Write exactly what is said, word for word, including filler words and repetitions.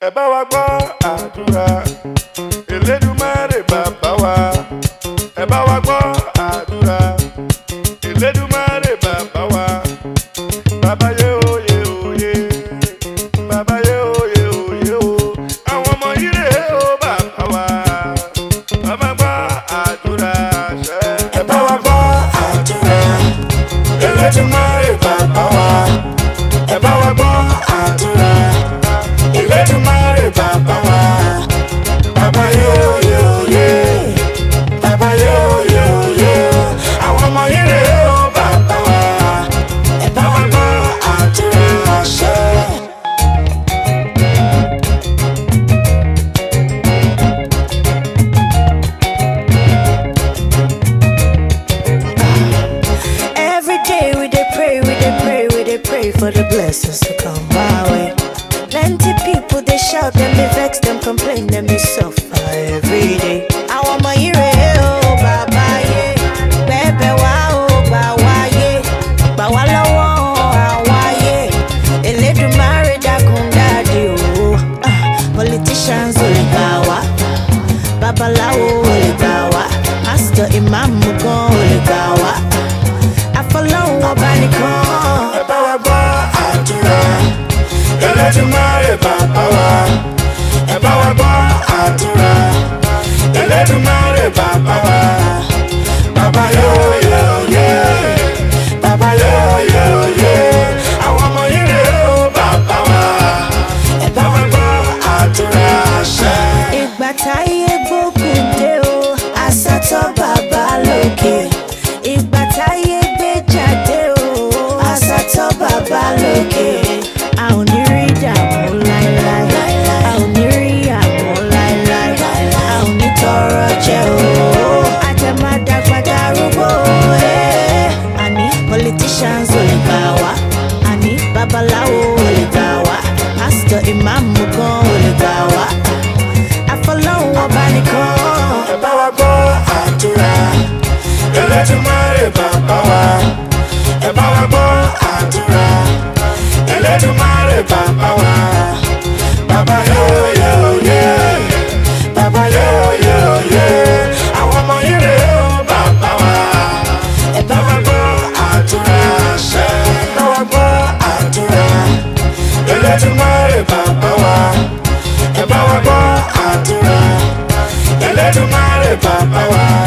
ẹ bá wa gbọ́ àdúrà Elédùmarè bàbá wa ẹ bá wa gbọ́ àdúrà Elédùmarè bàbá wa bàbá yé oyè oyè bàbá yé oyè oyè o àwọn ọmọ ire o bàbá wa bàbá gbọ́ àdúrà ṣe ẹ bá wa gbọ́ àdúrà Elédùmarè bàbá wa ẹ bá wa gbọ́ àdúrà Elédùmarè bàbá wa bàbá yé oyè oyè bàbá yé oyè oyè àwọn ọmọ ire o bàbá wa ẹ bá wa gbọ́ àdúrà ṣe. Every day we dey pray, we dey pray, we dey pray for the blessings to come my way. Plenty people they shout, them they vex, them complain, them they suffer every day. I want my ear, oh baba ye, baby wow, bawa ye, bawa lawa, awa ye. Elédùmarè dákun dádì oh, ah, politicians only bawa, babalawo only bawa, pastor imam gan only bawa. I follow ọba nìkan. Ẹ bá wa gbọ́ àdúrà Elédùmarè bàbá wa ẹ bá wa gbọ́ àdúrà Elédùmarè bàbá wa bàbá yé oyè oyè bàbá yé oyè oyè àwọn ọmọ ire o bàbá wa ẹ bá wa gbọ́ àdúrà ṣe. Ìgbà táyé gbógun dé o àsátọ́ bàbá lókè. Ìgbà táyé gbé jáde o àsátọ́ bàbá lókè. A ò ní rí ìdààmú láéláé, a ò ní rí àmú láéláé, a ò ní tọrọ jẹ o. Àjẹmádàgbà darúgbó ẹ̀. Àní politicians ò lè gbà wá, àní babaláwo ò lè gbà wá, pásítọ̀ ìmáàmù gan ò lè gbà wá. Àfọlọ́hun ọba nìkan. Ẹ bá wa gbọ́ àdúrà Elédùmarè bàbá wa ẹ bá wa gbọ́ àdúrà Elédùmarè bàbá wa bàbá yé oyè oyè bàbá yé oyè oyè àwọn ọmọ ire o bàbá wa ẹ bá wa gbọ́ àdúrà ṣe ẹ bá wa gbọ́ àdúrà Elédùmarè bàbá wa ẹ bá wa gbọ́ àdúrà Elédùmarè bàbá wa.